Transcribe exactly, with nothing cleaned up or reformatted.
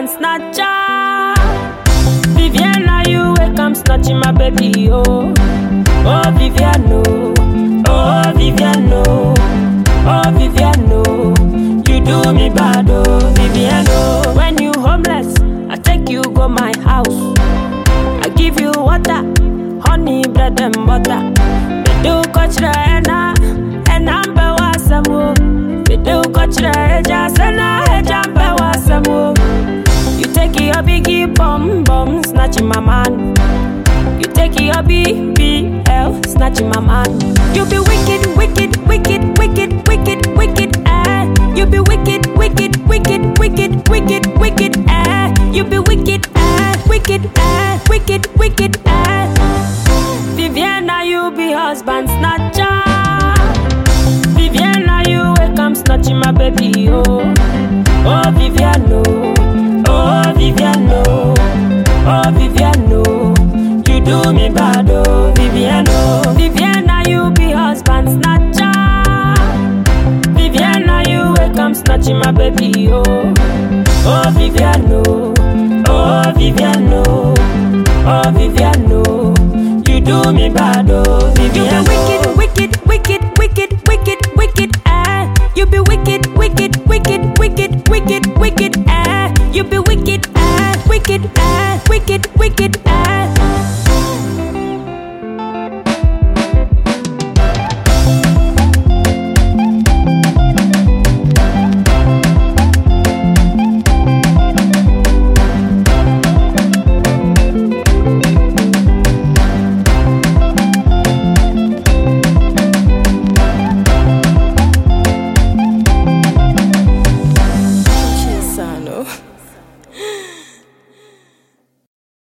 husband snatcher. Viviana, you wake up snatching my baby, oh. Oh, Viviano, oh, Viviano, oh, Viviano. You do me bad, oh, Viviano. When you homeless, I take you go my house. I give you water, honey, bread and butter. We do coach the henna, and I'm bewasamu. We do coach the hedja, sena hedja bewasamu. You take your biggie bum bum, snatching my man. You take your B B L, snatching my man. You be wicked, wicked, wicked, wicked, wicked, wicked, eh. You be wicked, wicked, wicked, wicked, wicked, wicked, eh. You be wicked, eh, wicked, eh, wicked, wicked, eh. Viviana, you be husband snatcher. Viviana, you wake up snatching my baby, oh. Oh, Viviano, oh, Viviano, oh, Viviano. You do me bad, oh, Viviano. Viviana, you be husband snatcher. Viviana, you wake up snatching my baby, oh. Oh, Viviano, oh, Viviano, oh, Viviano. You do me bad, oh, Viviano. You be wicked, wicked, wicked, wicked, wicked, wicked, eh. You be wicked, wicked, wicked, wicked, wicked, wicked, eh. You be wicked, eh, wicked, eh, wicked, wicked, eh. Chisano.